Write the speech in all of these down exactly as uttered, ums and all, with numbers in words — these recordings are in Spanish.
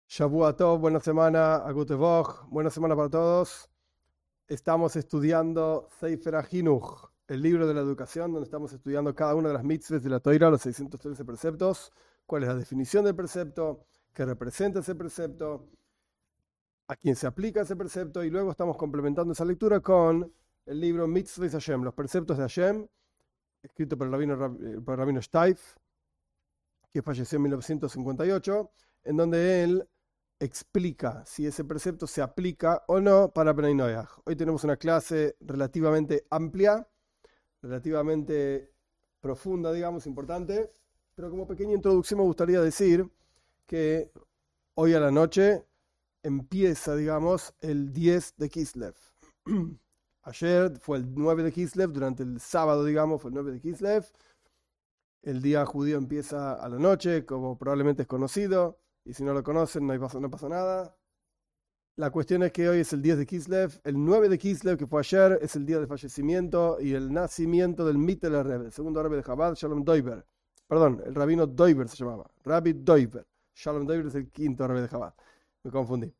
Shavua Tov, buena semana, a Gute Woche, buena semana para todos. Estamos estudiando Sefer HaChinuch, el libro de la educación, donde estamos estudiando cada una de las mitzvahs de la Torá, los seiscientos trece preceptos, cuál es la definición del precepto, qué representa ese precepto, a quién se aplica ese precepto, y luego estamos complementando esa lectura con el libro Mitzvahs Hashem, los preceptos de Hashem, escrito por el rabino, por el rabino Steif, que falleció en mil novecientos cincuenta y ocho, en donde él explica si ese precepto se aplica o no para Bnei Noach. Hoy tenemos una clase relativamente amplia, relativamente profunda, digamos, importante, pero como pequeña introducción me gustaría decir que hoy a la noche empieza, digamos, el diez de Kislev. Ayer fue el nueve de Kislev, durante el sábado, digamos, fue el nueve de Kislev. El día judío empieza a la noche, como probablemente es conocido, y si no lo conocen no, hay, no pasa nada. La cuestión es que hoy es el diez de Kislev, el nueve de Kislev, que fue ayer, es el día del fallecimiento y el nacimiento del Mitteler Rebbe, el segundo Rebbe de Chabad, Shalom Doiber. Perdón, el rabino Doiber se llamaba, Rabbi Doiber. Shalom Doiber es el quinto Rebbe de Chabad. Me confundí.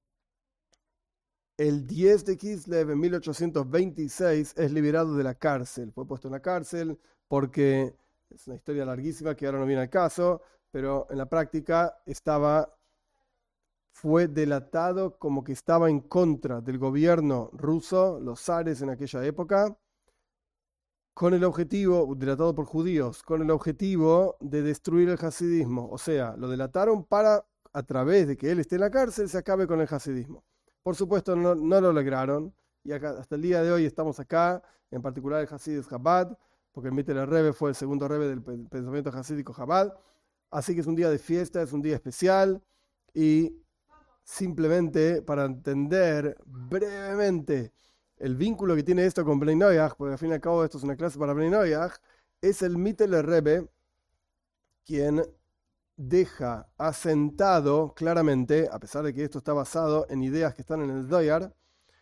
El diez de Kislev, en mil ochocientos veintiséis, es liberado de la cárcel. Fue puesto en la cárcel porque es una historia larguísima que ahora no viene al caso, pero en la práctica estaba, fue delatado como que estaba en contra del gobierno ruso, los zares en aquella época, con el objetivo, delatado por judíos, con el objetivo de destruir el hasidismo. O sea, lo delataron para, a través de que él esté en la cárcel, se acabe con el hasidismo. Por supuesto, no, no lo lograron, y acá, hasta el día de hoy estamos acá, en particular el Hasid Chabad, porque el Mitteler Rebbe fue el segundo Rebbe del pensamiento hasídico Chabad. Así que es un día de fiesta, es un día especial, y simplemente para entender brevemente el vínculo que tiene esto con Bnei Noach, porque al fin y al cabo esto es una clase para Bnei Noach, es el Mitteler Rebbe quien deja asentado claramente, a pesar de que esto está basado en ideas que están en el Zohar,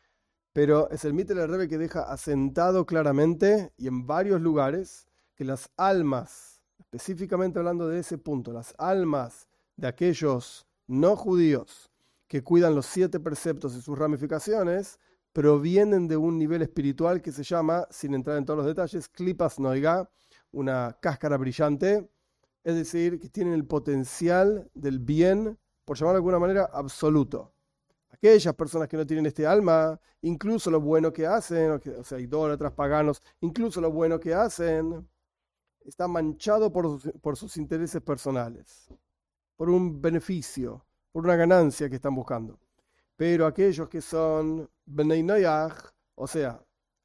pero es el Mitteler Rebbe que deja asentado claramente y en varios lugares que las almas, específicamente hablando de ese punto, las almas de aquellos no judíos que cuidan los siete preceptos y sus ramificaciones, provienen de un nivel espiritual que se llama, sin entrar en todos los detalles, Klipas Noiga, una cáscara brillante, es decir, que tienen el potencial del bien, por llamarlo de alguna manera, absoluto. Aquellas personas que no tienen este alma, incluso lo bueno que hacen, o sea, idólatras, paganos, incluso lo bueno que hacen, está manchado por, por sus intereses personales, por un beneficio, por una ganancia que están buscando. Pero aquellos que son Bnei Noach, o sea,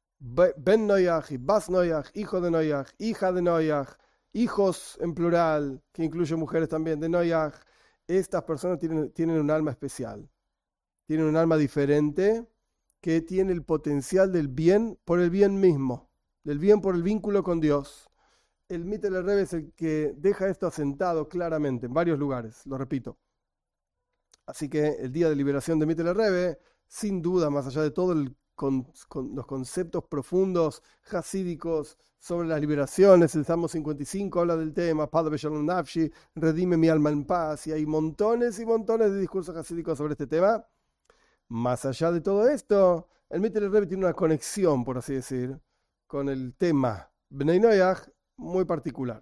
Ben Noach y Bas Noach, hijo de Noach, hija de Noach, hijos en plural, que incluye mujeres también, de Noach, estas personas tienen, tienen un alma especial. Tienen un alma diferente que tiene el potencial del bien por el bien mismo, del bien por el vínculo con Dios. El Mitteler Rebbe es el que deja esto asentado claramente en varios lugares, lo repito. Así que el día de liberación de Mitteler Rebbe, sin duda, más allá de todos con, con los conceptos profundos hasídicos sobre las liberaciones, el Salmo cincuenta y cinco habla del tema, Padre Shalom Nafshi, redime mi alma en paz, y hay montones y montones de discursos hasídicos sobre este tema. Más allá de todo esto, el Mitteler Rebbe tiene una conexión, por así decir, con el tema Bnei Noach muy particular.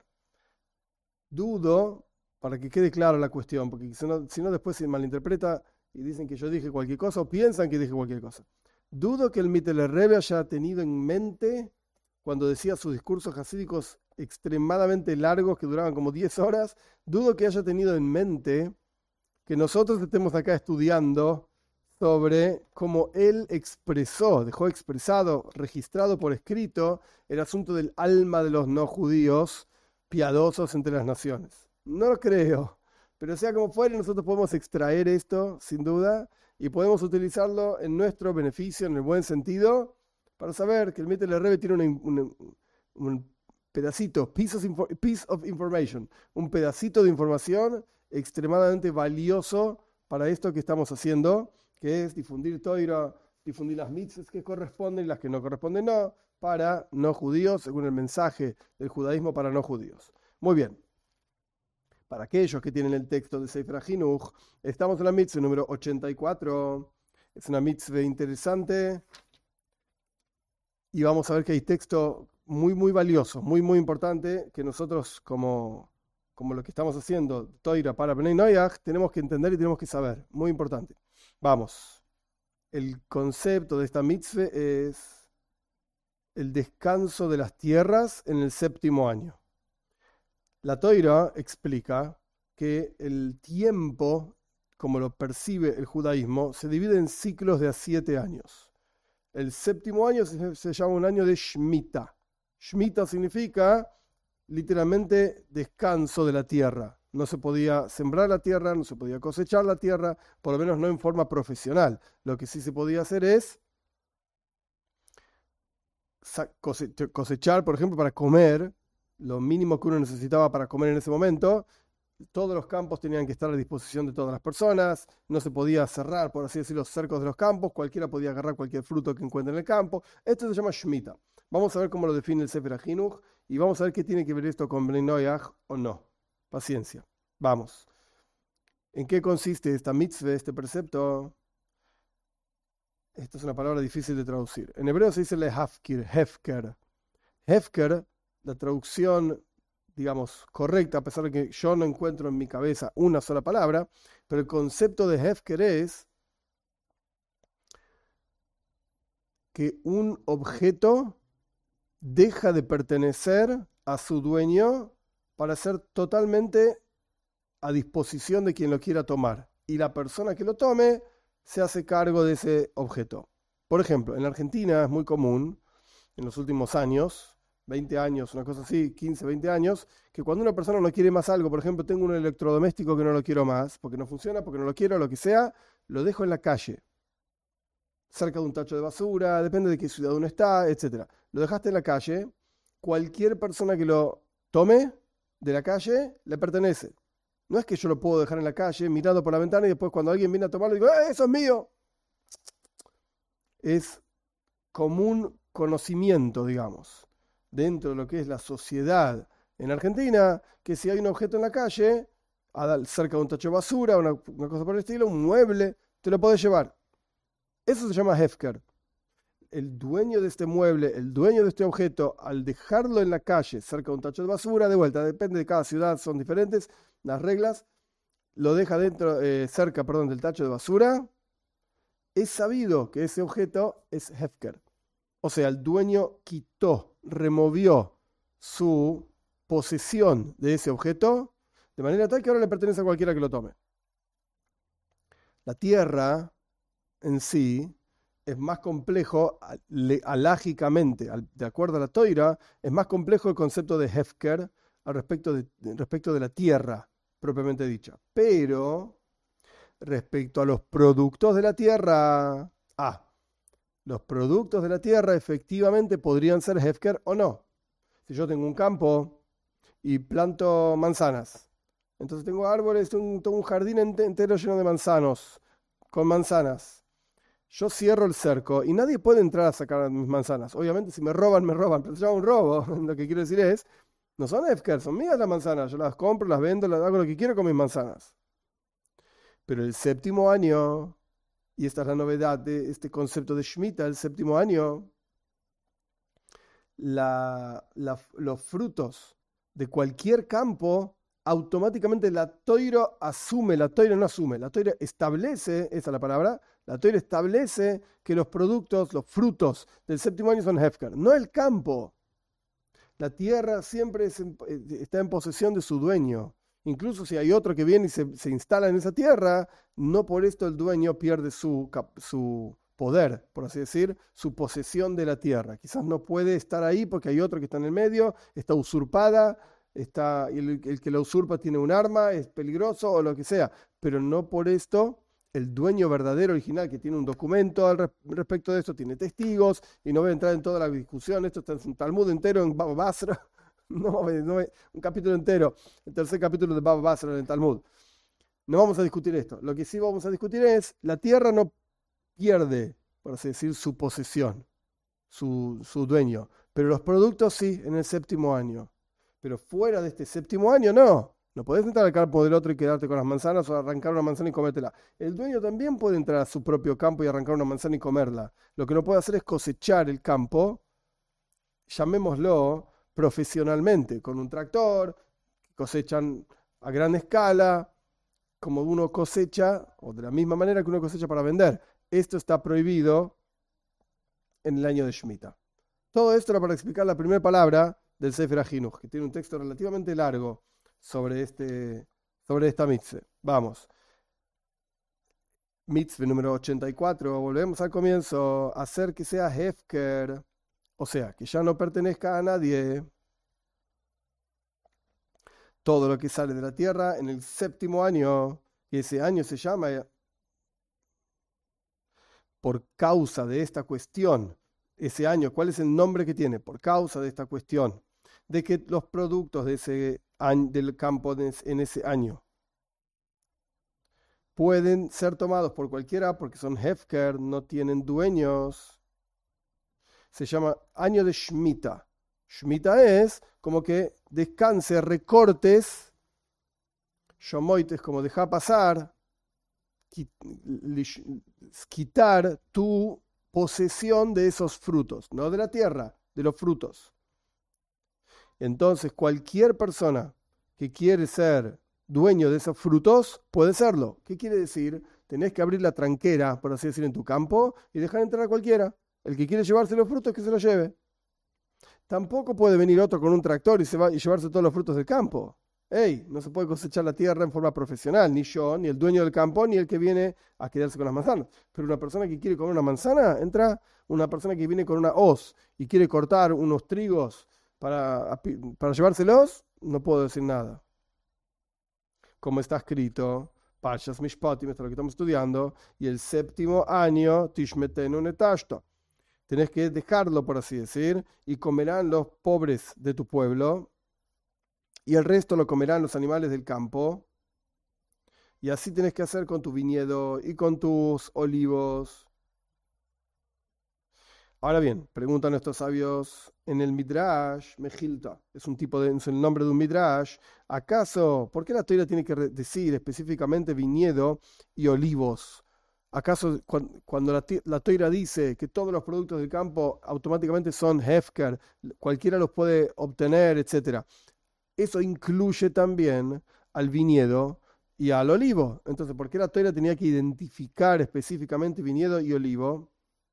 Dudo, para que quede clara la cuestión, porque si no, si no después se malinterpreta y dicen que yo dije cualquier cosa o piensan que dije cualquier cosa. Dudo que el Mitteler Rebbe haya tenido en mente, cuando decía sus discursos hasídicos extremadamente largos que duraban como diez horas, dudo que haya tenido en mente que nosotros estemos acá estudiando sobre cómo él expresó, dejó expresado, registrado por escrito, el asunto del alma de los no judíos piadosos entre las naciones. No lo creo, pero sea como fuere, nosotros podemos extraer esto, sin duda, y podemos utilizarlo en nuestro beneficio, en el buen sentido, para saber que el Mitteler Rebbe tiene un, un, un pedacito, piece of, piece of information, un pedacito de información extremadamente valioso para esto que estamos haciendo, que es difundir Toira, difundir las mitzvahs que corresponden y las que no corresponden no, para no judíos, según el mensaje del judaísmo para no judíos. Muy bien. para aquellos que tienen el texto de Sefer HaChinuch, estamos en la mitzvah número ochenta y cuatro. Es una mitzvah interesante y vamos a ver que hay texto muy, muy valioso, muy, muy importante, que nosotros como, como lo que estamos haciendo, Toira para Bnei Noyaj, tenemos que entender y tenemos que saber. Muy importante. Vamos. El concepto de esta mitzvah es el descanso de las tierras en el séptimo año. La Toira explica que el tiempo, como lo percibe el judaísmo, se divide en ciclos de a siete años. El séptimo año se, se llama un año de Shemitah. Shemitah significa literalmente descanso de la tierra. No se podía sembrar la tierra, no se podía cosechar la tierra, por lo menos no en forma profesional. Lo que sí se podía hacer es cosechar, por ejemplo, para comer, lo mínimo que uno necesitaba para comer en ese momento. Todos los campos tenían que estar a disposición de todas las personas, no se podía cerrar, por así decirlo, los cercos de los campos, cualquiera podía agarrar cualquier fruto que encuentre en el campo. Esto se llama Shemitah. Vamos a ver cómo lo define el Sefer HaChinuch y vamos a ver qué tiene que ver esto con Bnei Noyaj o no. Paciencia. Vamos. ¿En qué consiste esta mitzvah, este precepto? Esta es una palabra difícil de traducir. En hebreo se dice lehafkir, hefker. Hefker, la traducción, digamos, correcta, a pesar de que yo no encuentro en mi cabeza una sola palabra, pero el concepto de hefker es que un objeto deja de pertenecer a su dueño para ser totalmente a disposición de quien lo quiera tomar. Y la persona que lo tome se hace cargo de ese objeto. Por ejemplo, en Argentina es muy común, en los últimos años, veinte años, una cosa así, quince, veinte años, que cuando una persona no quiere más algo, por ejemplo, tengo un electrodoméstico que no lo quiero más, porque no funciona, porque no lo quiero, lo que sea, lo dejo en la calle, cerca de un tacho de basura, depende de qué ciudad uno está, etcétera. Lo dejaste en la calle, cualquier persona que lo tome de la calle le pertenece. No es que yo lo puedo dejar en la calle mirando por la ventana y después cuando alguien viene a tomarlo digo, ¡eh, eso es mío! Es común conocimiento, digamos, dentro de lo que es la sociedad en Argentina, que si hay un objeto en la calle, cerca de un tacho de basura, una, una cosa por el estilo, un mueble, te lo podés llevar. Eso se llama hefker. El dueño de este mueble, el dueño de este objeto, al dejarlo en la calle, cerca de un tacho de basura, de vuelta, depende de cada ciudad, son diferentes las reglas, lo deja dentro, eh, cerca, perdón, del tacho de basura, es sabido que ese objeto es hefker. O sea, el dueño quitó, removió su posesión de ese objeto, de manera tal que ahora le pertenece a cualquiera que lo tome. La tierra en sí es más complejo, alágicamente, de acuerdo a la Toira, es más complejo el concepto de hefker al respecto de, respecto de la tierra, propiamente dicha. Pero, respecto a los productos de la tierra, ah, los productos de la tierra efectivamente podrían ser hefker o no. Si yo tengo un campo y planto manzanas, entonces tengo árboles, tengo un, tengo un jardín entero lleno de manzanos, con manzanas. Yo cierro el cerco y nadie puede entrar a sacar mis manzanas. Obviamente si me roban, me roban, pero se llama un robo. Lo que quiero decir es, no son hefker, son mías las manzanas. Yo las compro, las vendo, las hago lo que quiero con mis manzanas. Pero el séptimo año, y esta es la novedad de este concepto de Shemitah, el séptimo año, la, la, los frutos de cualquier campo, automáticamente la Toira asume, la Toira no asume, la Toira establece, esa es la palabra, la Toira establece que los productos, los frutos del séptimo año son hefker, no el campo. La tierra siempre es en, está en posesión de su dueño. Incluso si hay otro que viene y se, se instala en esa tierra, no por esto el dueño pierde su, su poder, por así decir, su posesión de la tierra. Quizás no puede estar ahí porque hay otro que está en el medio, está usurpada, está, el, el que la usurpa tiene un arma, es peligroso o lo que sea, pero no por esto el dueño verdadero, original, que tiene un documento al respecto de esto, tiene testigos, y no voy a entrar en toda la discusión, esto está en un Talmud entero en Baba Basra, no, no, un capítulo entero, el tercer capítulo de Baba Basra en el Talmud. No vamos a discutir esto. Lo que sí vamos a discutir es, la tierra no pierde, por así decir, su posesión, su, su dueño, pero los productos sí, en el séptimo año. Pero fuera de este séptimo año, no. No podés entrar al campo del otro y quedarte con las manzanas o arrancar una manzana y comértela. El dueño también puede entrar a su propio campo y arrancar una manzana y comerla. Lo que no puede hacer es cosechar el campo, llamémoslo profesionalmente, con un tractor, cosechan a gran escala, como uno cosecha, o de la misma manera que uno cosecha para vender. Esto está prohibido en el año de Shemitah. Todo esto era para explicar la primera palabra del Sefer HaChinuch, que tiene un texto relativamente largo sobre, este, sobre esta mitzvah. Vamos. Mitzvah número ochenta y cuatro, volvemos al comienzo, hacer que sea hefker, o sea, que ya no pertenezca a nadie. Todo lo que sale de la tierra en el séptimo año, y ese año se llama, por causa de esta cuestión, ese año, ¿cuál es el nombre que tiene? Por causa de esta cuestión, de que los productos de ese año, del campo de, en ese año pueden ser tomados por cualquiera porque son hefker, no tienen dueños. Se llama año de Shemitah. Shemitah es como que descanse, recortes, shomoites, como deja pasar, quitar tu posesión de esos frutos, no de la tierra, de los frutos. Entonces, cualquier persona que quiere ser dueño de esos frutos puede serlo. ¿Qué quiere decir? Tenés que abrir la tranquera, por así decir, en tu campo y dejar entrar a cualquiera. El que quiere llevarse los frutos, que se los lleve. Tampoco puede venir otro con un tractor y, se va, y llevarse todos los frutos del campo. ¡Ey! No se puede cosechar la tierra en forma profesional, ni yo, ni el dueño del campo, ni el que viene a quedarse con las manzanas. Pero una persona que quiere comer una manzana, entra una persona que viene con una hoz y quiere cortar unos trigos para, para llevárselos, no puedo decir nada. Como está escrito, Parshas Mishpatim, esto es lo que estamos estudiando, y el séptimo año, Tishmetenu netashto. Tenés que dejarlo, por así decir, y comerán los pobres de tu pueblo, y el resto lo comerán los animales del campo. Y así tenés que hacer con tu viñedo y con tus olivos. Ahora bien, preguntan nuestros sabios en el Midrash, Mejilta, es un tipo de, es el nombre de un Midrash. ¿Acaso, por qué la Torah tiene que decir específicamente viñedo y olivos? ¿Acaso cuando la, la Torah dice que todos los productos del campo automáticamente son hefker, cualquiera los puede obtener, etcétera? Eso incluye también al viñedo y al olivo. Entonces, ¿por qué la Torah tenía que identificar específicamente viñedo y olivo?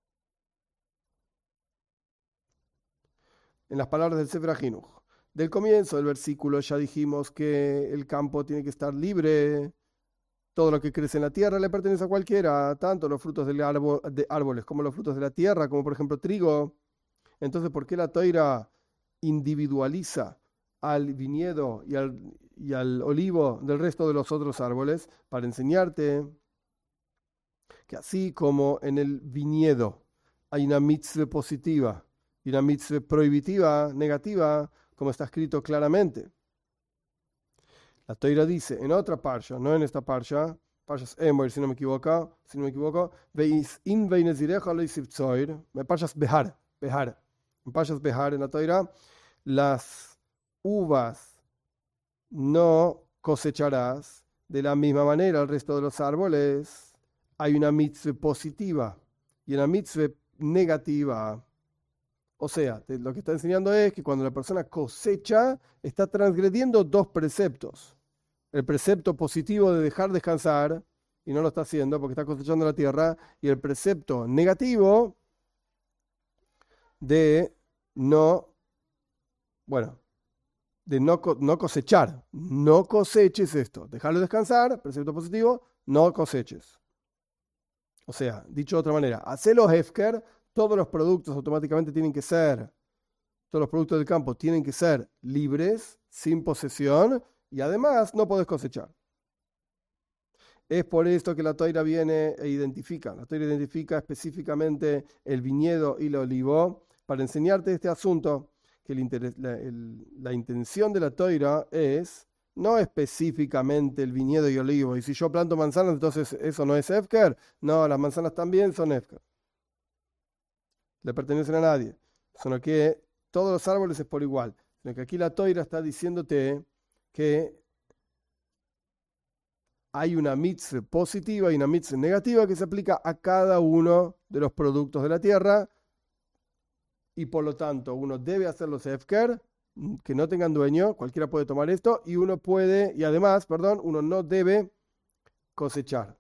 En las palabras del Sefer HaChinuch. Del comienzo del versículo ya dijimos que el campo tiene que estar libre. Todo lo que crece en la tierra le pertenece a cualquiera, tanto los frutos del árbol, de árboles como los frutos de la tierra, como por ejemplo trigo. Entonces, ¿por qué la Torah individualiza al viñedo y al, y al olivo del resto de los otros árboles? Para enseñarte que así como en el viñedo hay una mitzvah positiva y una mitzvah prohibitiva, negativa, como está escrito claramente. La Torah dice en otra parsha, no en esta parsha, parshas Emor, si no me equivoco, si no me equivoco, veis in veinezirecha lo isivtzoir, me parshas Behar, Behar, en parshas Behar en la Torah, las uvas no cosecharás de la misma manera el resto de los árboles. Hay una mitzvah positiva y una mitzvah negativa. O sea, lo que está enseñando es que cuando la persona cosecha, está transgrediendo dos preceptos. El precepto positivo de dejar descansar, y no lo está haciendo porque está cosechando la tierra, y el precepto negativo de no, bueno, de no, no cosechar. No coseches esto. Dejarlo descansar, precepto positivo, no coseches. O sea, dicho de otra manera, hacelo hefker, todos los productos automáticamente tienen que ser, todos los productos del campo tienen que ser libres, sin posesión, y además no podés cosechar. Es por esto que la Torah viene e identifica, la Torah identifica específicamente el viñedo y el olivo para enseñarte este asunto, que el interés, la, el, la intención de la Torah es no específicamente el viñedo y olivo, y si yo planto manzanas, entonces eso no es hefker. No, las manzanas también son hefker. Le pertenecen a nadie, sino que todos los árboles es por igual. Sino que aquí la Torah está diciéndote que hay una mitzvah positiva y una mitzvah negativa que se aplica a cada uno de los productos de la tierra, y por lo tanto uno debe hacer los hefker, que no tengan dueño, cualquiera puede tomar esto, y uno puede, y además, perdón, uno no debe cosechar.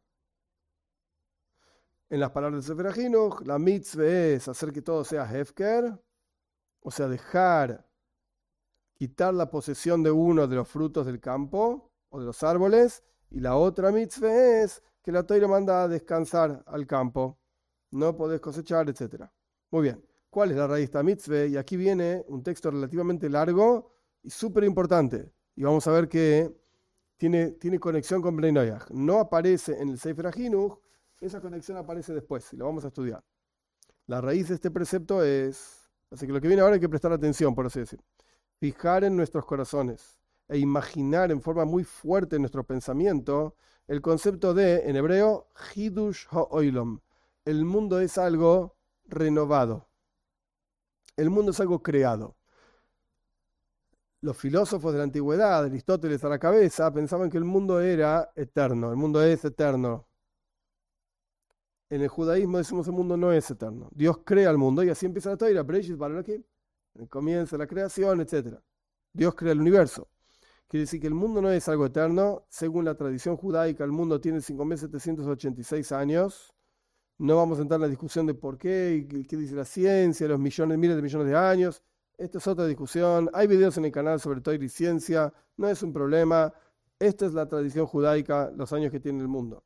En las palabras de Sefer HaChinuch, la mitzvah es hacer que todo sea hefker, o sea, dejar, quitar la posesión de uno de los frutos del campo o de los árboles, y la otra mitzvah es que la Torá manda a descansar al campo, no podés cosechar, etcétera. Muy bien, ¿cuál es la raíz de esta mitzvah? Y aquí viene un texto relativamente largo y súper importante, y vamos a ver que tiene, tiene conexión con Bnei Noach. No aparece en el Sefer HaChinuch, esa conexión aparece después, y lo vamos a estudiar. La raíz de este precepto es, así que lo que viene ahora hay que prestar atención, por así decir. Fijar en nuestros corazones e imaginar en forma muy fuerte en nuestro pensamiento el concepto de, en hebreo, Hidush ha'olam. El mundo es algo renovado. El mundo es algo creado. Los filósofos de la antigüedad, Aristóteles a la cabeza, pensaban que el mundo era eterno. El mundo es eterno. En el judaísmo decimos el mundo no es eterno. Dios crea el mundo y así empieza la Torá. Comienza la creación, etcétera. Dios crea el universo. Quiere decir que el mundo no es algo eterno. Según la tradición judaica, el mundo tiene cinco mil setecientos ochenta y seis años. No vamos a entrar en la discusión de por qué, y qué dice la ciencia, los millones, miles de millones de años. Esta es otra discusión. Hay videos en el canal sobre Torá y ciencia. No es un problema. Esta es la tradición judaica, los años que tiene el mundo.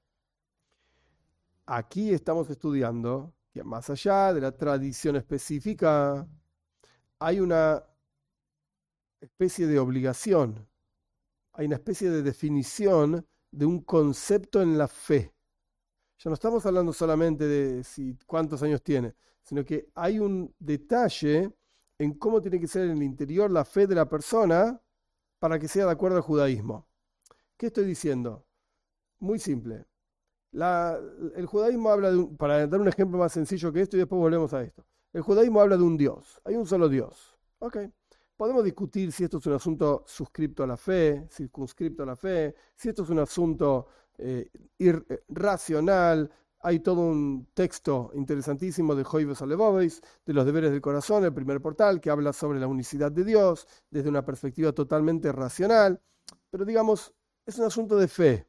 Aquí estamos estudiando que más allá de la tradición específica, hay una especie de obligación, hay una especie de definición de un concepto en la fe. Ya no estamos hablando solamente de si, cuántos años tiene, sino que hay un detalle en cómo tiene que ser en el interior la fe de la persona para que sea de acuerdo al judaísmo. ¿Qué estoy diciendo? Muy simple. La, el judaísmo habla de un, para dar un ejemplo más sencillo que esto y después volvemos a esto. El judaísmo habla de un Dios. Hay un solo Dios. Ok. Podemos discutir si esto es un asunto suscripto a la fe, circunscripto a la fe, si esto es un asunto eh, irracional. Hay todo un texto interesantísimo de Joibes Alevovis, de los deberes del corazón, el primer portal, que habla sobre la unicidad de Dios desde una perspectiva totalmente racional. Pero digamos, es un asunto de fe.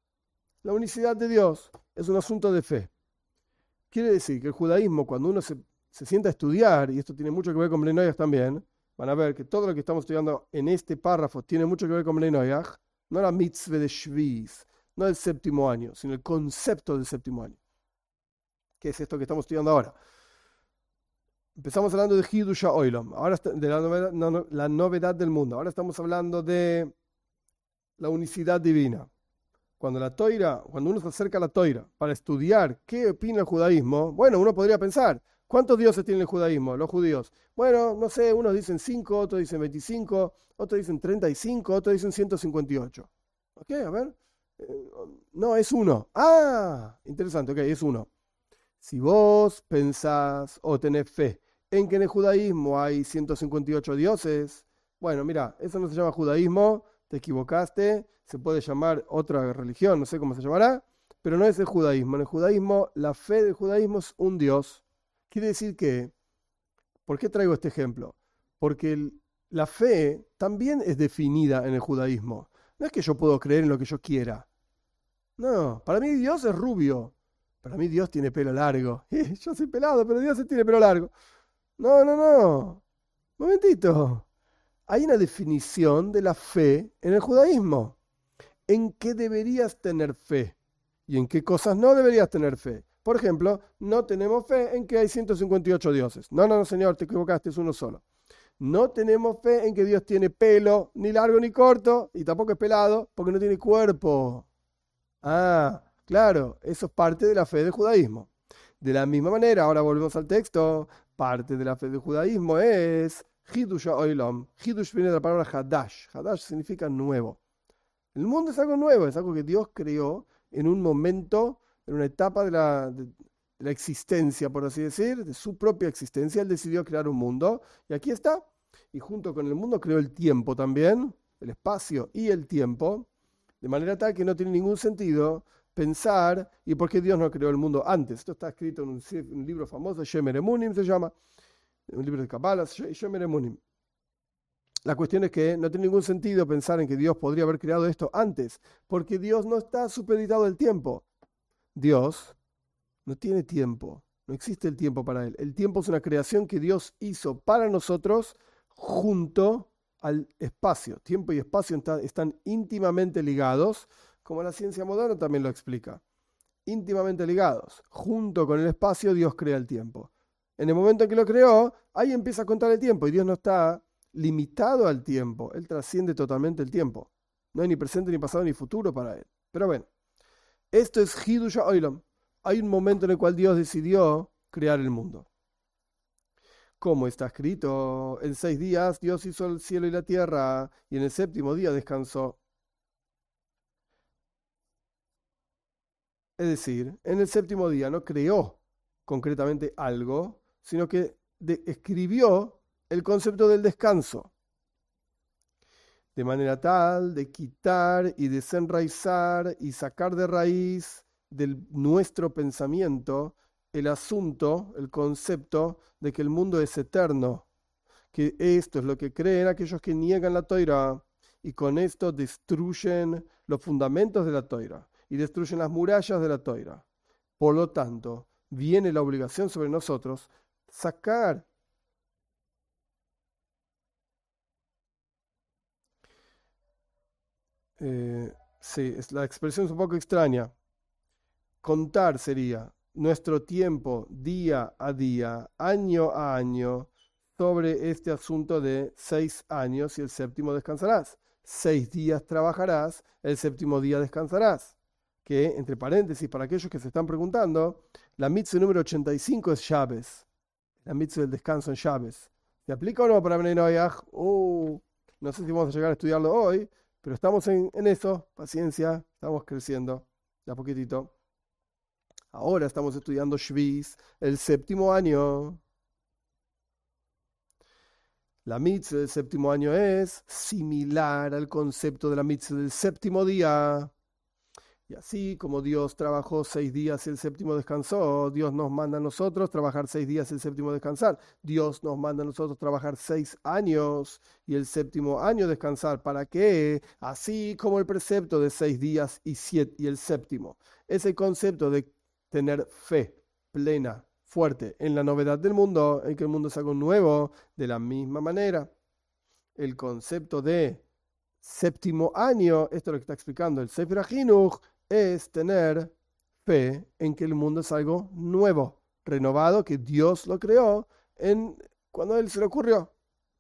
La unicidad de Dios es un asunto de fe. Quiere decir que el judaísmo, cuando uno se, se sienta a estudiar, y esto tiene mucho que ver con Bnei Noach también, van a ver que todo lo que estamos estudiando en este párrafo tiene mucho que ver con Bnei Noach, no la mitzvah de Shviz, no el séptimo año, sino el concepto del séptimo año. ¿Qué es esto que estamos estudiando ahora? Empezamos hablando de Hidush ha'olam, ahora de la novedad, no, la novedad del mundo. Ahora estamos hablando de la unicidad divina. Cuando la Toira, cuando uno se acerca a la Toira para estudiar qué opina el judaísmo, bueno, uno podría pensar, ¿cuántos dioses tiene el judaísmo, los judíos? Bueno, no sé, unos dicen cinco, otros dicen veinticinco, otros dicen treinta y cinco, otros dicen ciento cincuenta y ocho. ¿Ok? A ver. No, es uno. Ah, interesante, ok, es uno. Si vos pensás o tenés fe en que en el judaísmo hay ciento cincuenta y ocho dioses, bueno, mira, eso no se llama judaísmo, te equivocaste, se puede llamar otra religión, no sé cómo se llamará, pero no es el judaísmo. En el judaísmo, la fe del judaísmo es un Dios. Quiere decir que, ¿por qué traigo este ejemplo? Porque el, la fe también es definida en el judaísmo. No es que yo puedo creer en lo que yo quiera. No, para mí Dios es rubio. Para mí Dios tiene pelo largo. Yo soy pelado, pero Dios tiene pelo largo. No, no, no. Momentito. Hay una definición de la fe en el judaísmo. ¿En qué deberías tener fe? ¿Y en qué cosas no deberías tener fe? Por ejemplo, no tenemos fe en que hay ciento cincuenta y ocho dioses. No, no, no, señor, te equivocaste, es uno solo. No tenemos fe en que Dios tiene pelo, ni largo ni corto, y tampoco es pelado, porque no tiene cuerpo. Ah, claro, eso es parte de la fe del judaísmo. De la misma manera, ahora volvemos al texto, parte de la fe del judaísmo es Hidush ha'olam. Hidush viene de la palabra Hadash. Hadash significa nuevo. El mundo es algo nuevo, es algo que Dios creó en un momento, en una etapa de la, de, de la existencia, por así decir, de su propia existencia. Él decidió crear un mundo, y aquí está. Y junto con el mundo creó el tiempo también, el espacio y el tiempo. De manera tal que no tiene ningún sentido pensar, ¿y por qué Dios no creó el mundo antes? Esto está escrito en un, un libro famoso, Shemer Emunim se llama, un libro de Kabbalah, Shemer Emunim. La cuestión es que no tiene ningún sentido pensar en que Dios podría haber creado esto antes, porque Dios no está supeditado al tiempo. Dios no tiene tiempo, no existe el tiempo para él. El tiempo es una creación que Dios hizo para nosotros junto al espacio. Tiempo y espacio están íntimamente ligados, como la ciencia moderna también lo explica. Íntimamente ligados. Junto con el espacio Dios crea el tiempo. En el momento en que lo creó, ahí empieza a contar el tiempo y Dios no está limitado al tiempo. Él trasciende totalmente el tiempo. No hay ni presente, ni pasado, ni futuro para él. Pero bueno, esto es Hidush Ha'olam. Hay un momento en el cual Dios decidió crear el mundo. Como está escrito, en seis días Dios hizo el cielo y la tierra, y en el séptimo día descansó. Es decir, en el séptimo día no creó concretamente algo, sino que de- escribió el concepto del descanso, de manera tal de quitar y desenraizar y sacar de raíz de nuestro pensamiento el asunto, el concepto de que el mundo es eterno, que esto es lo que creen aquellos que niegan la Toira, y con esto destruyen los fundamentos de la Toira y destruyen las murallas de la Toira. Por lo tanto, viene la obligación sobre nosotros sacar eh, sí, es, la expresión es un poco extraña. Contar sería nuestro tiempo día a día, año a año, sobre este asunto de seis años y el séptimo descansarás. Seis días trabajarás, el séptimo día descansarás. Que, entre paréntesis, para aquellos que se están preguntando, la mitzvah número ochenta y cinco es Shabbos, la mitzvah del descanso en Shabbos. ¿Se aplica o no para Bnei Noach? Uh, no sé si vamos a llegar a estudiarlo hoy, pero estamos en, en eso, paciencia, estamos creciendo, de a poquitito. Ahora estamos estudiando Shvis, el séptimo año. La mitzvah del séptimo año es similar al concepto de la mitzvah del séptimo día. Y así como Dios trabajó seis días y el séptimo descansó, Dios nos manda a nosotros trabajar seis días y el séptimo descansar. Dios nos manda a nosotros trabajar seis años y el séptimo año descansar. ¿Para qué? Así como el precepto de seis días y, siete, y el séptimo. Ese concepto de tener fe plena, fuerte en la novedad del mundo, en que el mundo es algo nuevo, de la misma manera. El concepto de séptimo año, esto es lo que está explicando el Sefer HaChinuch, es tener fe en que el mundo es algo nuevo, renovado, que Dios lo creó en, cuando a Él se le ocurrió.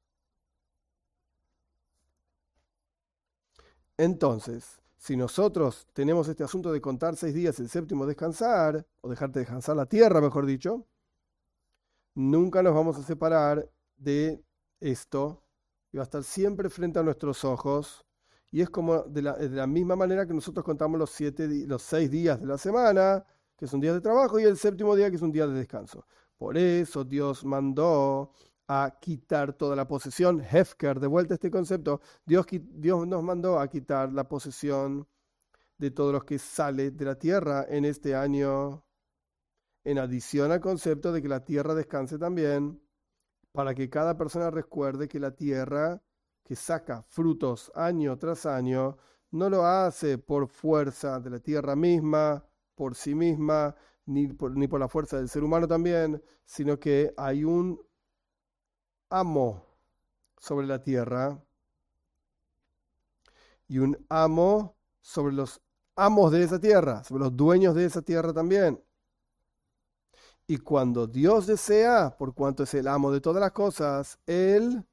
Entonces, si nosotros tenemos este asunto de contar seis días, el séptimo descansar, o dejarte descansar la tierra, mejor dicho, nunca nos vamos a separar de esto, y va a estar siempre frente a nuestros ojos. Y es como de la, de la misma manera que nosotros contamos los, siete, los seis días de la semana, que son días de trabajo, y el séptimo día, que es un día de descanso. Por eso Dios mandó a quitar toda la posesión. Hefker, de vuelta a este concepto, Dios, Dios nos mandó a quitar la posesión de todos los que sale de la tierra en este año, en adición al concepto de que la tierra descanse también, para que cada persona recuerde que la tierra que saca frutos año tras año, no lo hace por fuerza de la tierra misma, por sí misma, ni por, ni por la fuerza del ser humano también, sino que hay un amo sobre la tierra y un amo sobre los amos de esa tierra, sobre los dueños de esa tierra también. Y cuando Dios desea, por cuanto es el amo de todas las cosas, Él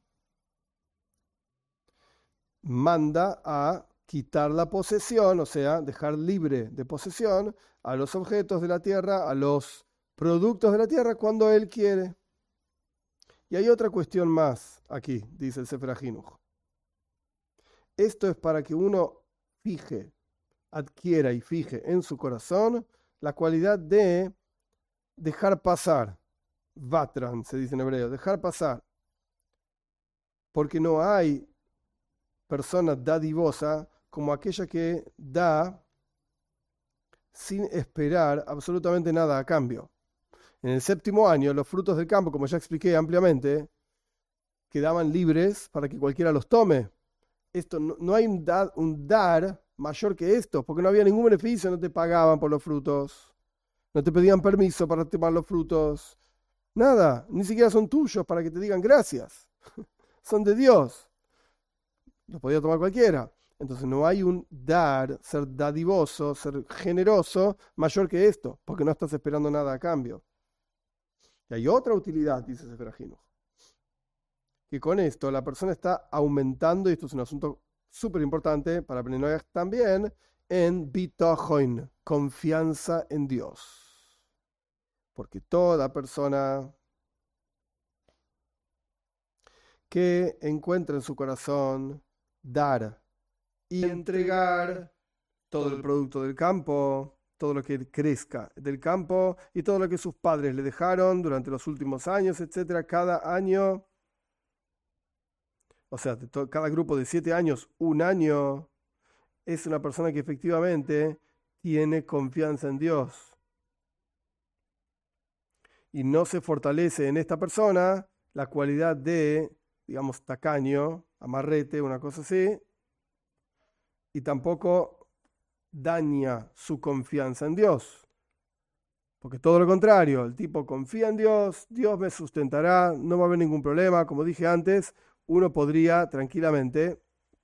manda a quitar la posesión, o sea, dejar libre de posesión a los objetos de la tierra, a los productos de la tierra cuando Él quiere. Y hay otra cuestión más aquí, dice el Sefer HaChinuch. Esto es para que uno fije, adquiera y fije en su corazón la cualidad de dejar pasar. Vatran se dice en hebreo, dejar pasar. Porque no hay persona dadivosa como aquella que da sin esperar absolutamente nada a cambio. En el séptimo año, los frutos del campo, como ya expliqué ampliamente, quedaban libres para que cualquiera los tome. Esto no, no hay un dar, un dar mayor que esto, porque no había ningún beneficio, no te pagaban por los frutos, no te pedían permiso para tomar los frutos, nada, ni siquiera son tuyos para que te digan gracias, son de Dios, los podía tomar cualquiera. Entonces no hay un dar, ser dadivoso, ser generoso mayor que esto, porque no estás esperando nada a cambio. Y hay otra utilidad, dice Sefer HaChinuch, que con esto la persona está aumentando, y esto es un asunto súper importante para Bnei Noach también, en bitachon, confianza en Dios. Porque toda persona que encuentra en su corazón dar y entregar todo el producto del campo, todo lo que crezca del campo y todo lo que sus padres le dejaron durante los últimos años, etcétera, cada año, o sea, de to- cada grupo de siete años, un año, es una persona que efectivamente tiene confianza en Dios. Y no se fortalece en esta persona la cualidad de, digamos, tacaño, amarrete, una cosa así, y tampoco daña su confianza en Dios. Porque todo lo contrario, el tipo confía en Dios, Dios me sustentará, no va a haber ningún problema. Como dije antes, uno podría tranquilamente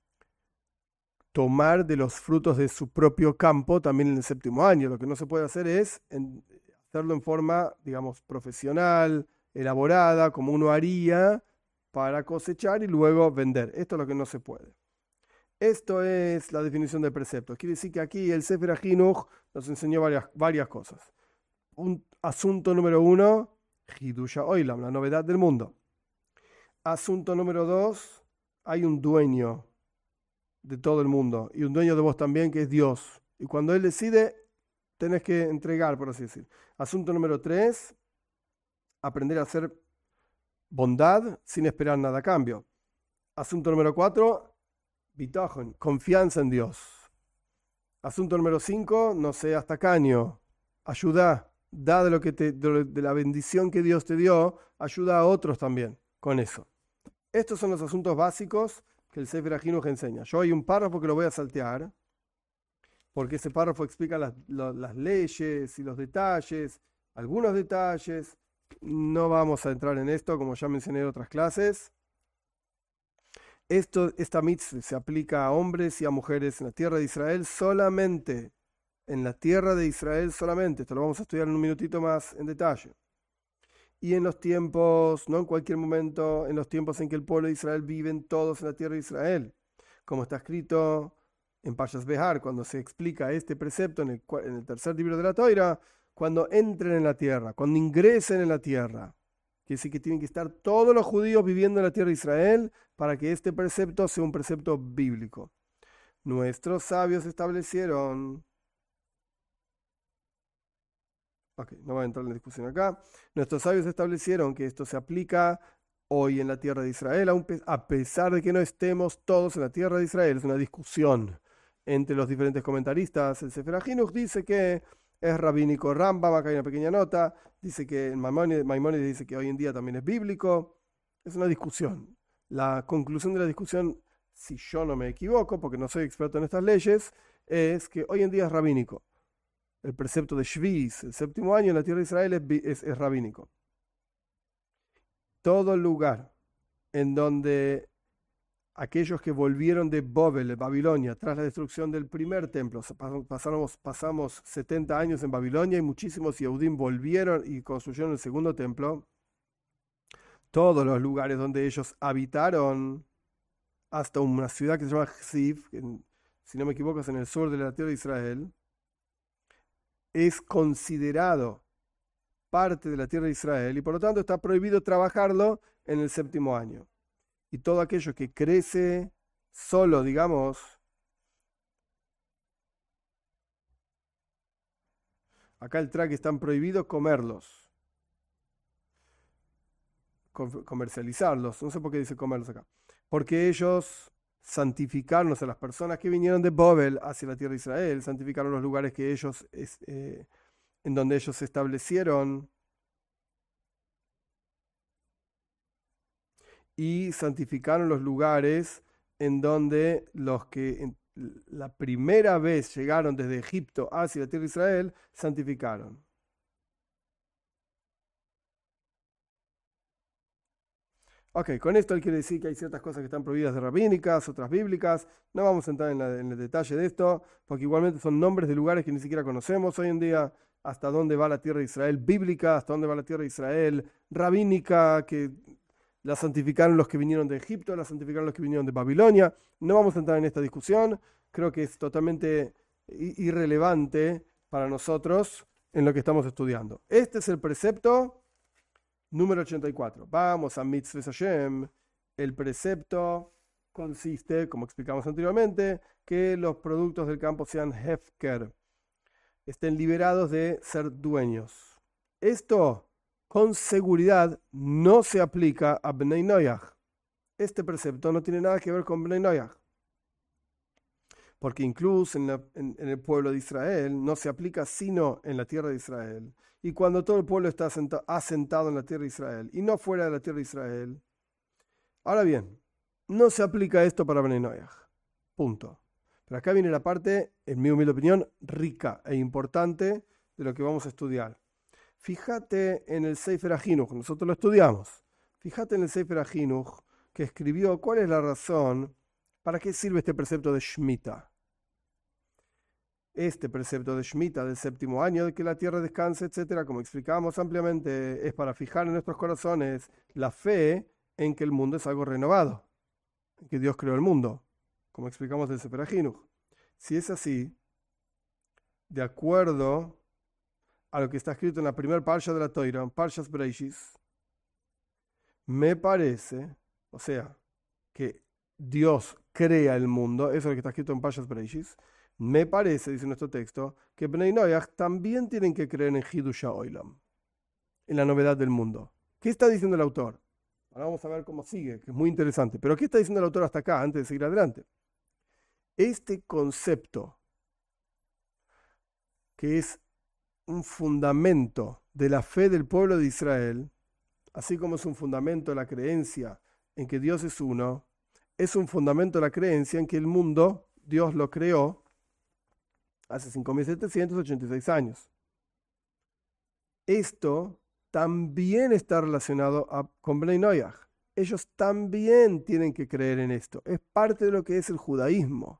tomar de los frutos de su propio campo también en el séptimo año. Lo que no se puede hacer es en, hacerlo en forma, digamos, profesional, elaborada, como uno haría para cosechar y luego vender. Esto es lo que no se puede. Esto es la definición de preceptos. Quiere decir que aquí el Sefer HaChinuch nos enseñó varias, varias cosas. Un asunto número uno, Hidusha Oilam, la novedad del mundo. Asunto número dos, hay un dueño de todo el mundo y un dueño de vos también, que es Dios. Y cuando Él decide, tenés que entregar, por así decir. Asunto número tres, aprender a hacer bondad sin esperar nada a cambio. Asunto número cuatro, bitachon, confianza en Dios. Asunto número cinco, no seas tacaño, ayuda, da de, lo que te, de, de la bendición que Dios te dio, ayuda a otros también con eso. Estos son los asuntos básicos que el Sefer HaChinuch enseña. Yo hay un párrafo que lo voy a saltear, porque ese párrafo explica las, las leyes y los detalles, algunos detalles. No vamos a entrar en esto, como ya mencioné en otras clases. Esto, esta mitzvah se aplica a hombres y a mujeres en la tierra de Israel solamente. En la tierra de Israel solamente. Esto lo vamos a estudiar en un minutito más en detalle. Y en los tiempos, no en cualquier momento, en los tiempos en que el pueblo de Israel viven todos en la tierra de Israel. Como está escrito en Pashas Behar, cuando se explica este precepto en el, en el tercer libro de la Toira, cuando entren en la tierra, cuando ingresen en la tierra. Quiere decir que tienen que estar todos los judíos viviendo en la tierra de Israel para que este precepto sea un precepto bíblico. Nuestros sabios establecieron... Ok, no voy a entrar en la discusión acá. Nuestros sabios establecieron que esto se aplica hoy en la tierra de Israel, a pesar de que no estemos todos en la tierra de Israel. Es una discusión entre los diferentes comentaristas. El Sefer HaChinuch dice que es rabínico. Rambam, acá hay una pequeña nota, dice que Maimónides dice que hoy en día también es bíblico. Es una discusión. La conclusión de la discusión, si yo no me equivoco, porque no soy experto en estas leyes, es que hoy en día es rabínico. El precepto de Shvis, el séptimo año en la tierra de Israel, es, es, es rabínico. Todo lugar en donde aquellos que volvieron de Bobel, de Babilonia, tras la destrucción del primer templo, pasamos, pasamos setenta años en Babilonia y muchísimos Yehudim volvieron y construyeron el segundo templo. Todos los lugares donde ellos habitaron, hasta una ciudad que se llama Chsiv, que si no me equivoco es en el sur de la tierra de Israel, es considerado parte de la tierra de Israel y por lo tanto está prohibido trabajarlo en el séptimo año. Y todo aquello que crece solo, digamos, acá el track están prohibidos comerlos, comercializarlos, no sé por qué dice comerlos acá, porque ellos santificaron, o sea, las personas que vinieron de Babel hacia la tierra de Israel, santificaron los lugares que ellos, es, eh, en donde ellos se establecieron, y santificaron los lugares en donde los que en- la primera vez llegaron desde Egipto hacia la tierra de Israel, santificaron. Ok, con esto él quiere decir que hay ciertas cosas que están prohibidas de rabínicas, otras bíblicas. No vamos a entrar en, la- en el detalle de esto, porque igualmente son nombres de lugares que ni siquiera conocemos hoy en día. Hasta dónde va la tierra de Israel bíblica, hasta dónde va la tierra de Israel rabínica, que la santificaron los que vinieron de Egipto, la santificaron los que vinieron de Babilonia. No vamos a entrar en esta discusión. Creo que es totalmente i- irrelevante para nosotros en lo que estamos estudiando. Este es el precepto número ochenta y cuatro. Vamos a Mitzvah Hashem. El precepto consiste, como explicamos anteriormente, que los productos del campo sean hefker, estén liberados de ser dueños. Esto, con seguridad, no se aplica a Bnei Noach. Este precepto no tiene nada que ver con Bnei Noach, porque incluso en, la- en- en el pueblo de Israel no se aplica sino en la tierra de Israel. Y cuando todo el pueblo está asenta- asentado en la tierra de Israel y no fuera de la tierra de Israel. Ahora bien, no se aplica esto para Bnei Noach. Punto. Pero acá viene la parte, en mi humilde opinión, rica e importante de lo que vamos a estudiar. Fíjate en el Sefer HaChinuch, nosotros lo estudiamos. Fíjate en el Sefer HaChinuch que escribió cuál es la razón para qué sirve este precepto de Shemitah. Este precepto de Shemitah del séptimo año, de que la tierra descanse, etcétera, como explicamos ampliamente, es para fijar en nuestros corazones la fe en que el mundo es algo renovado, en que Dios creó el mundo, como explicamos en el Sefer HaChinuch. Si es así, de acuerdo a lo que está escrito en la primera parsha de la Torah, Parshas Bereishis, me parece, o sea, que Dios crea el mundo, eso es lo que está escrito en Parshas Bereishis, me parece, dice nuestro texto, que Bnei Noach también tienen que creer en Hidush HaOlam, en la novedad del mundo. ¿Qué está diciendo el autor? Ahora vamos a ver cómo sigue, que es muy interesante. Pero ¿qué está diciendo el autor hasta acá, antes de seguir adelante? Este concepto, que es un fundamento de la fe del pueblo de Israel, así como es un fundamento de la creencia en que Dios es uno, es un fundamento de la creencia en que el mundo, Dios lo creó hace cinco mil setecientos ochenta y seis años. Esto también está relacionado a, con Bnei Noach. Ellos también tienen que creer en esto. Es parte de lo que es el judaísmo.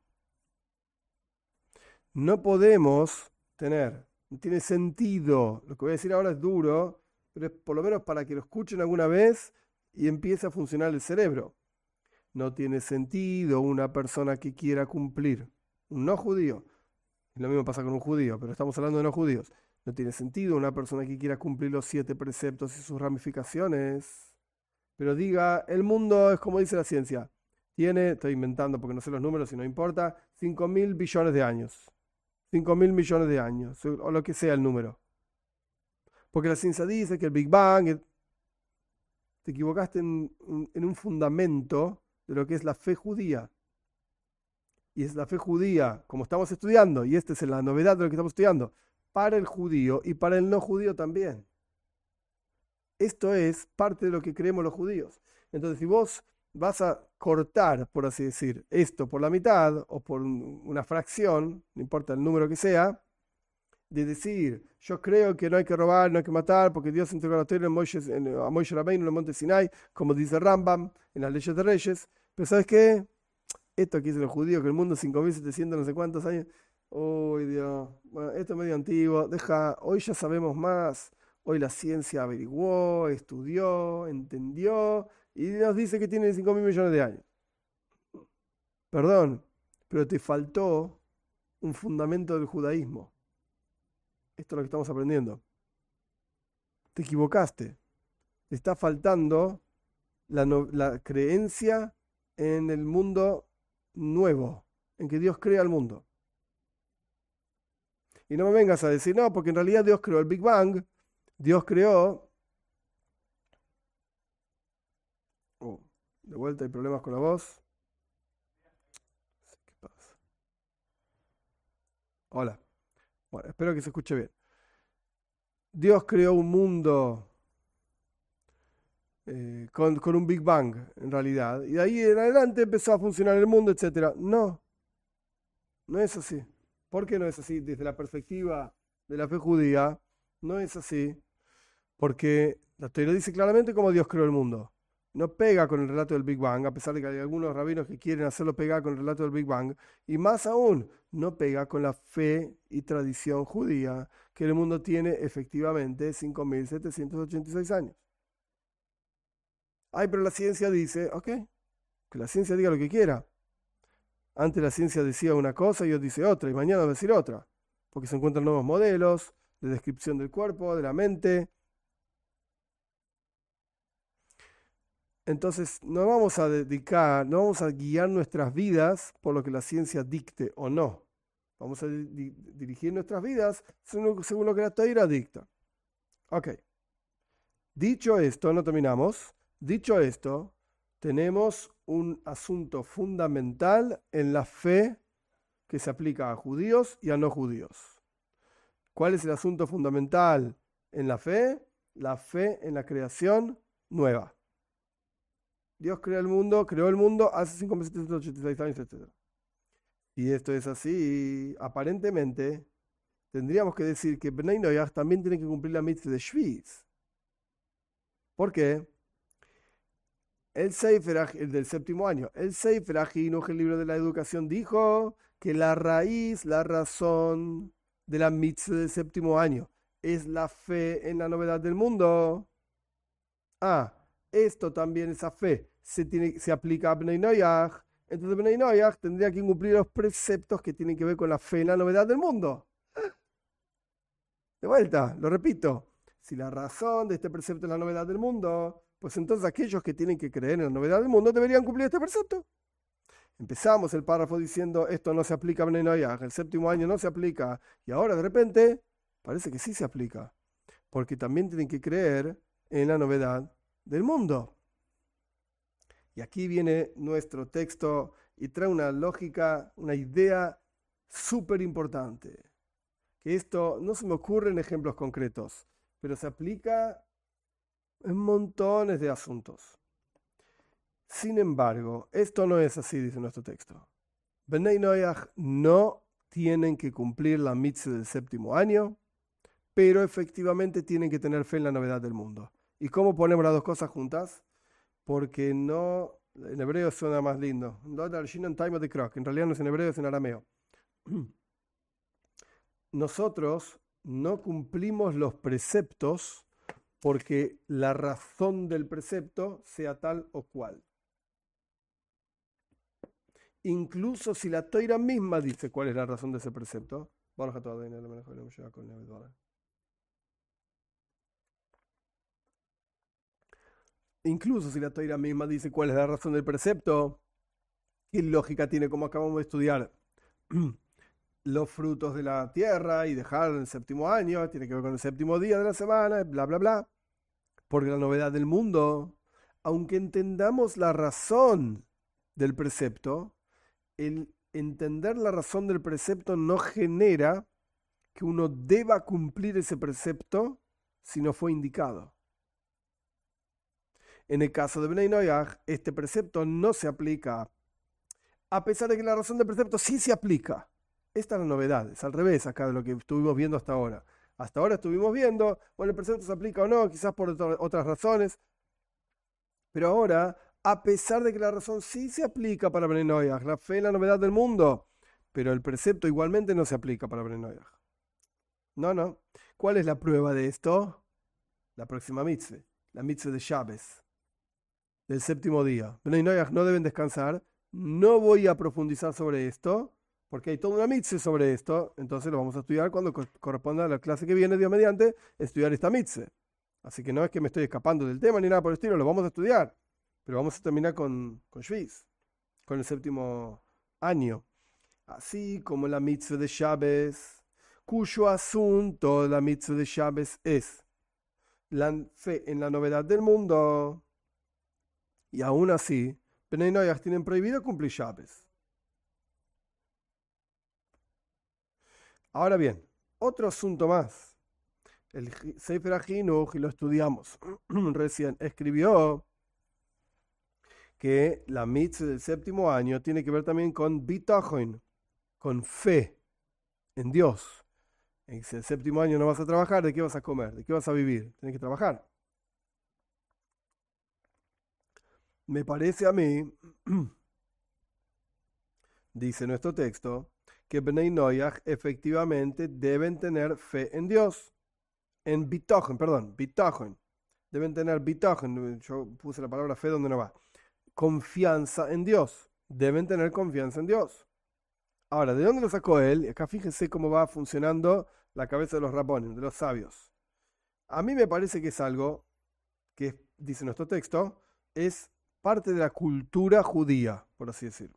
No podemos tener, no tiene sentido, lo que voy a decir ahora es duro, pero es por lo menos para que lo escuchen alguna vez y empiece a funcionar el cerebro. No tiene sentido una persona que quiera cumplir, un no judío, y lo mismo pasa con un judío, pero estamos hablando de no judíos. No tiene sentido una persona que quiera cumplir los siete preceptos y sus ramificaciones, pero diga, el mundo es como dice la ciencia, tiene, estoy inventando porque no sé los números y no importa, cinco mil billones de años. cinco mil millones de años, o lo que sea el número. Porque la ciencia dice que el Big Bang, eh, te equivocaste en, en un fundamento de lo que es la fe judía. Y es la fe judía, como estamos estudiando, y esta es la novedad de lo que estamos estudiando, para el judío y para el no judío también. Esto es parte de lo que creemos los judíos. Entonces, si vos vas a cortar, por así decir, esto por la mitad o por un- una fracción, no importa el número que sea, de decir, yo creo que no hay que robar, no hay que matar, porque Dios entregó la Torah en Moisés- en- a Moisés Rabbeinu en el monte Sinai, como dice Rambam en las leyes de Reyes. Pero ¿sabes qué? Esto que dicen los judíos, que el mundo es cinco mil setecientos no sé cuántos años. Uy, Dios. Bueno, esto es medio antiguo. Deja, hoy ya sabemos más. Hoy la ciencia averiguó, estudió, entendió y nos dice que tiene cinco mil millones de años. Perdón, pero te faltó un fundamento del judaísmo. Esto es lo que estamos aprendiendo. Te equivocaste. Te está faltando la, no- la creencia en el mundo nuevo, en que Dios crea el mundo. Y no me vengas a decir, no, porque en realidad Dios creó el Big Bang, Dios creó... Oh, de vuelta hay problemas con la voz. Hola. Bueno, espero que se escuche bien. Dios creó un mundo eh, con, con un Big Bang, en realidad. Y de ahí en adelante empezó a funcionar el mundo, etcétera. No, no es así. ¿Por qué no es así? Desde la perspectiva de la fe judía, no es así. Porque la teoría dice claramente cómo Dios creó el mundo. No pega con el relato del Big Bang, a pesar de que hay algunos rabinos que quieren hacerlo pegar con el relato del Big Bang. Y más aún, no pega con la fe y tradición judía, que el mundo tiene efectivamente cinco mil setecientos ochenta y seis años. Ay, pero la ciencia dice, ok, que la ciencia diga lo que quiera. Antes la ciencia decía una cosa y hoy dice otra, y mañana va a decir otra. Porque se encuentran nuevos modelos de descripción del cuerpo, de la mente. Entonces, no vamos a dedicar, no vamos a guiar nuestras vidas por lo que la ciencia dicte o no. Vamos a di- dirigir nuestras vidas según, según lo que la Torá dicta. Ok. Dicho esto, no terminamos. Dicho esto, tenemos un asunto fundamental en la fe que se aplica a judíos y a no judíos. ¿Cuál es el asunto fundamental en la fe? La fe en la creación nueva. Dios creó el mundo, creó el mundo hace cinco mil setecientos ochenta y seis años, etcétera. Y esto es así, aparentemente, tendríamos que decir que Bnei Noach también tiene que cumplir la mitzvah de Shviz. ¿Por qué? El Sefer, Aj- el del séptimo año, el Sefer Ajinuj, el libro de la educación, dijo que la raíz, la razón de la mitzvah del séptimo año es la fe en la novedad del mundo. Ah, esto también, esa fe, se, tiene, se aplica a Bnei Noach. Entonces Bnei Noach tendría que cumplir los preceptos que tienen que ver con la fe en la novedad del mundo. De vuelta, lo repito. Si la razón de este precepto es la novedad del mundo, pues entonces aquellos que tienen que creer en la novedad del mundo deberían cumplir este precepto. Empezamos el párrafo diciendo esto no se aplica a Bnei Noach, el séptimo año no se aplica, y ahora de repente parece que sí se aplica, porque también tienen que creer en la novedad del mundo. Y aquí viene nuestro texto y trae una lógica, una idea súper importante. Que esto no se me ocurre en ejemplos concretos, pero se aplica en montones de asuntos. Sin embargo, esto no es así, dice nuestro texto. Bnei Noach no tienen que cumplir la mitzvah del séptimo año, pero efectivamente tienen que tener fe en la novedad del mundo. ¿Y cómo ponemos las dos cosas juntas? Porque no, en hebreo suena más lindo. En realidad no es en hebreo, es en arameo. Nosotros no cumplimos los preceptos porque la razón del precepto sea tal o cual. Incluso si la Toira misma dice cuál es la razón de ese precepto. Incluso si la Toira misma dice cuál es la razón del precepto, ¿qué lógica tiene como acabamos de estudiar? Los frutos de la tierra y dejar el séptimo año, tiene que ver con el séptimo día de la semana, bla, bla, bla. Porque la novedad del mundo, aunque entendamos la razón del precepto, el entender la razón del precepto no genera que uno deba cumplir ese precepto si no fue indicado. En el caso de Bnei Noach, este precepto no se aplica, a pesar de que la razón del precepto sí se aplica. Esta es la novedad, es al revés acá de lo que estuvimos viendo hasta ahora. Hasta ahora estuvimos viendo, bueno, el precepto se aplica o no, quizás por otras razones, pero ahora, a pesar de que la razón sí se aplica para Bnei Noach, la fe en la novedad del mundo, pero el precepto igualmente no se aplica para Bnei Noach. No, no. ¿Cuál es la prueba de esto? La próxima mitzvah, la mitzvah de Shabbos, del séptimo día. Bnei Noach no deben descansar. No voy a profundizar sobre esto, porque hay toda una mitzvah sobre esto, entonces lo vamos a estudiar cuando co- corresponda a la clase que viene, Dios mediante, estudiar esta mitzvah. Así que no es que me estoy escapando del tema ni nada por el estilo, lo vamos a estudiar. Pero vamos a terminar con, con Shviz, con el séptimo año. Así como la mitzvah de Shabbos, cuyo asunto la mitzvah de Shabbos es la fe en la novedad del mundo. Y aún así, Bnei Noach tienen prohibido cumplir Shabbos. Ahora bien, otro asunto más. El Sefer HaChinuch, y lo estudiamos recién, escribió que la mitzvah del séptimo año tiene que ver también con bitachon, con fe en Dios. En si el séptimo año no vas a trabajar, ¿de qué vas a comer? ¿De qué vas a vivir? Tienes que trabajar. Me parece a mí, dice nuestro texto, que Bnei Noach efectivamente deben tener fe en Dios. En bitachon, perdón, bitachon. Deben tener bitachon. Yo puse la palabra fe donde no va. Confianza en Dios. Deben tener confianza en Dios. Ahora, ¿de dónde lo sacó él? Acá fíjense cómo va funcionando la cabeza de los rabones, de los sabios. A mí me parece que es algo que, dice nuestro texto, es parte de la cultura judía, por así decirlo.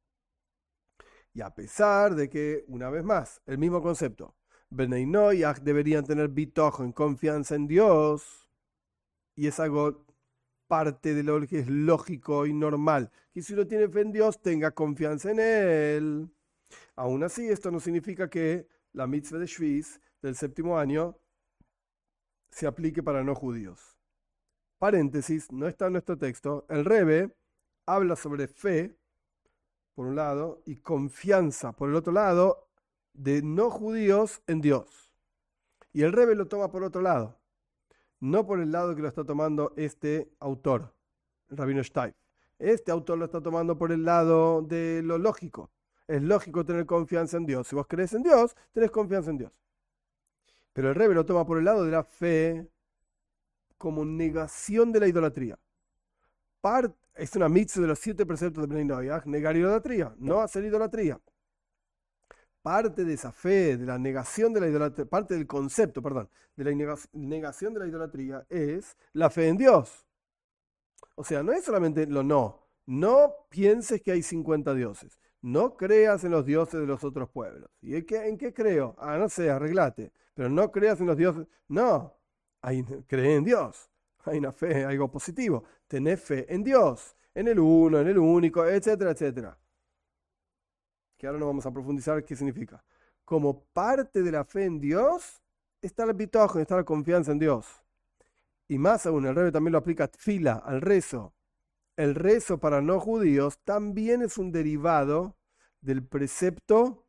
Y a pesar de que, una vez más, el mismo concepto, Bnei Noach deberían tener bitachon, confianza en Dios, y es algo parte de lo que es lógico y normal, que si uno tiene fe en Dios, tenga confianza en Él. Aún así, esto no significa que la mitzvah de Shvis del séptimo año se aplique para no judíos. Paréntesis, no está en nuestro texto. El Rebbe habla sobre fe, por un lado, y confianza, por el otro lado, de no judíos en Dios. Y el Rebbe lo toma por otro lado, no por el lado que lo está tomando este autor, el Rabino Steif. Este autor lo está tomando por el lado de lo lógico. Es lógico tener confianza en Dios. Si vos crees en Dios, tenés confianza en Dios. Pero el Rebbe lo toma por el lado de la fe como negación de la idolatría. Part, es una mitzvah de los siete preceptos de Bnei Noach, negar idolatría, no hacer idolatría. Parte de esa fe, de la negación de la idolatría, parte del concepto, perdón, de la negación de la idolatría es la fe en Dios. O sea, no es solamente lo no. No pienses que hay cincuenta dioses. No creas en los dioses de los otros pueblos. ¿Y en qué, en qué creo? Ah, no sé, arreglate. Pero no creas en los dioses. No, hay, cree en Dios. Hay una fe, algo positivo. Tenés fe en Dios, en el uno, en el único, etcétera, etcétera. Que ahora no vamos a profundizar qué significa. Como parte de la fe en Dios, está el bitachon, está la confianza en Dios. Y más aún, el Rebbe también lo aplica a tfila, al rezo. El rezo para no judíos también es un derivado del precepto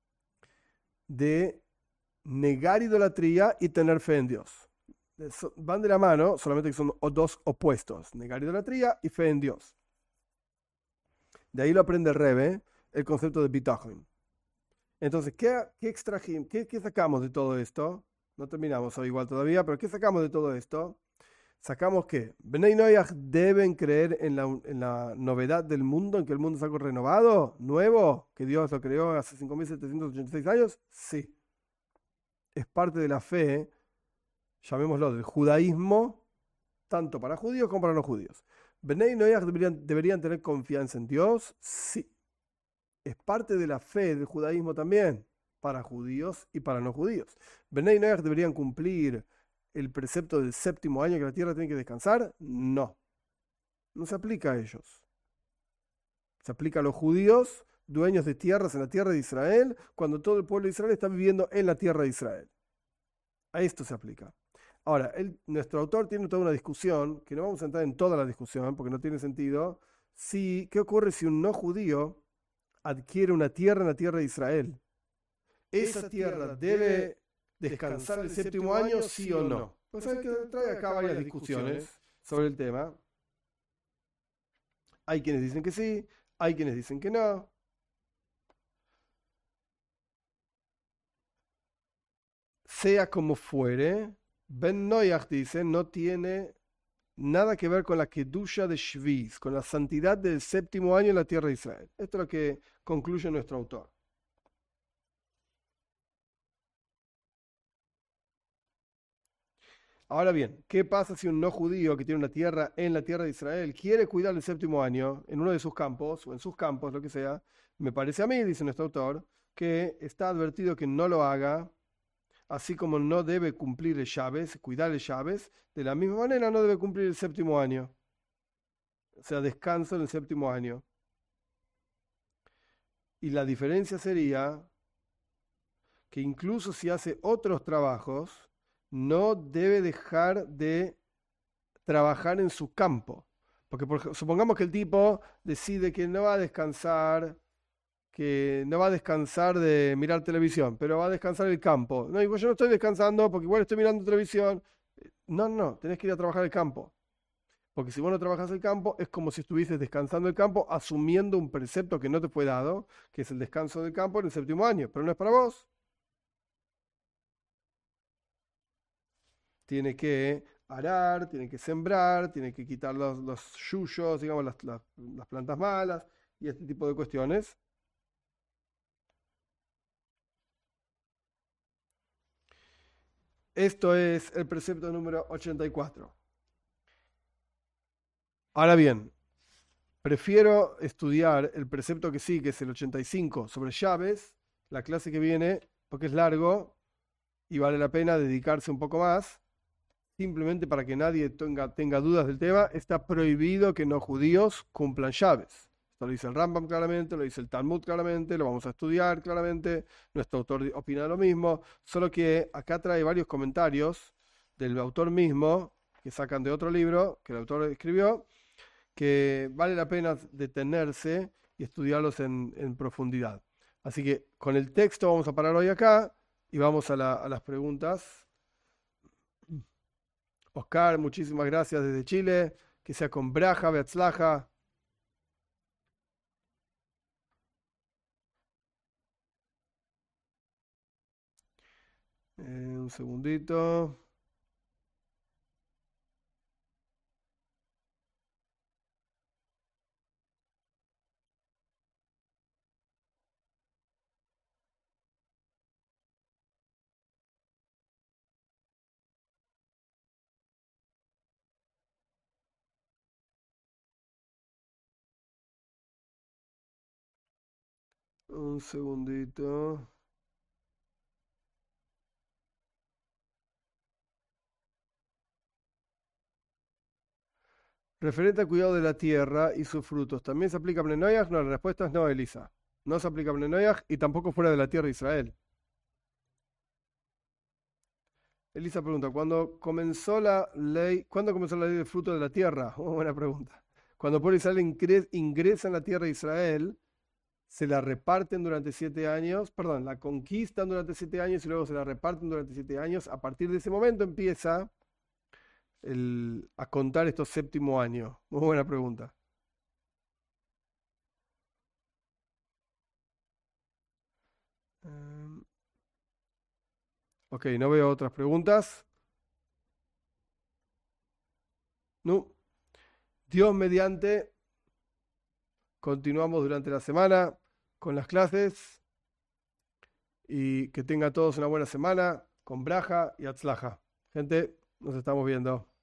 de negar idolatría y tener fe en Dios. Van de la mano, solamente que son dos opuestos, negar idolatría y fe en Dios. De ahí lo aprende el Rebbe, el concepto de bitachon. Entonces, ¿qué, qué, extrajim, qué, ¿qué sacamos de todo esto? No terminamos hoy igual todavía, pero ¿qué sacamos de todo esto? Sacamos que Bnei Noach deben creer en la, en la novedad del mundo, en que el mundo es algo renovado, nuevo, que Dios lo creó hace cinco mil setecientos ochenta y seis años. Sí. Es parte de la fe, llamémoslo, del judaísmo, tanto para judíos como para no judíos. ¿Bnei Noach deberían, deberían tener confianza en Dios? Sí. Es parte de la fe del judaísmo también, para judíos y para no judíos. ¿Bnei Noach deberían cumplir el precepto del séptimo año que la tierra tiene que descansar? No. No se aplica a ellos. Se aplica a los judíos, dueños de tierras en la tierra de Israel, cuando todo el pueblo de Israel está viviendo en la tierra de Israel. A esto se aplica. Ahora, él, nuestro autor tiene toda una discusión, que no vamos a entrar en toda la discusión, porque no tiene sentido. Si, ¿qué ocurre si un no judío adquiere una tierra en la tierra de Israel? ¿Esa tierra debe descansar el séptimo año, sí o no? Pues hay que traer acá varias discusiones sobre el tema. Hay quienes dicen que sí, hay quienes dicen que no. Sea como fuere, Ben Noach dice, no tiene nada que ver con la kedusha de Shvis, con la santidad del séptimo año en la tierra de Israel. Esto es lo que concluye nuestro autor. Ahora bien, ¿qué pasa si un no judío que tiene una tierra en la tierra de Israel quiere cuidar el séptimo año en uno de sus campos, o en sus campos, lo que sea? Me parece a mí, dice nuestro autor, que está advertido que no lo haga, así como no debe cumplir el Shabes, cuidar el Shabes, de la misma manera no debe cumplir el séptimo año. O sea, descanso en el séptimo año. Y la diferencia sería que incluso si hace otros trabajos, no debe dejar de trabajar en su campo. Porque por ej- supongamos que el tipo decide que no va a descansar, que no va a descansar de mirar televisión, pero va a descansar el campo. No, digo, yo no estoy descansando porque igual estoy mirando televisión. No, no, tenés que ir a trabajar el campo. Porque si vos no trabajas el campo, es como si estuvieses descansando el campo, asumiendo un precepto que no te fue dado, que es el descanso del campo en el séptimo año, pero no es para vos. Tiene que arar, tiene que sembrar, tiene que quitar los, los yuyos, digamos, las, las, las plantas malas y este tipo de cuestiones. Esto es el precepto número ochenta y cuatro. Ahora bien, prefiero estudiar el precepto que sí, que es el ochenta y cinco sobre llaves, la clase que viene, porque es largo y vale la pena dedicarse un poco más. Simplemente para que nadie tenga, tenga dudas del tema, está prohibido que no judíos cumplan llaves. Esto lo dice el Rambam claramente, lo dice el Talmud claramente, lo vamos a estudiar claramente, nuestro autor opina lo mismo, solo que acá trae varios comentarios del autor mismo, que sacan de otro libro que el autor escribió, que vale la pena detenerse y estudiarlos en, en profundidad. Así que con el texto vamos a parar hoy acá y vamos a, la- a las preguntas. Oscar, muchísimas gracias desde Chile. Que sea con Braja, Beatzlaja. Eh, un segundito. Un segundito. Referente al cuidado de la tierra y sus frutos, ¿también se aplica a Pnenoyaj? No, la respuesta es no, Elisa. No se aplica a Pnenoyaj y tampoco fuera de la tierra de Israel. Elisa pregunta, ¿cuándo comenzó la ley, ¿cuándo comenzó la ley del fruto de la tierra? Oh, buena pregunta. Cuando el pueblo de Israel ingre- ingresa en la tierra de Israel, se la reparten durante siete años, perdón, la conquistan durante siete años y luego se la reparten durante siete años. A partir de ese momento empieza el- a contar estos séptimo años. Muy buena pregunta. Em, ok, no veo otras preguntas. No. Dios mediante, continuamos durante la semana con las clases y que tengan todos una buena semana con Braja y Atzlaja. Gente, nos estamos viendo.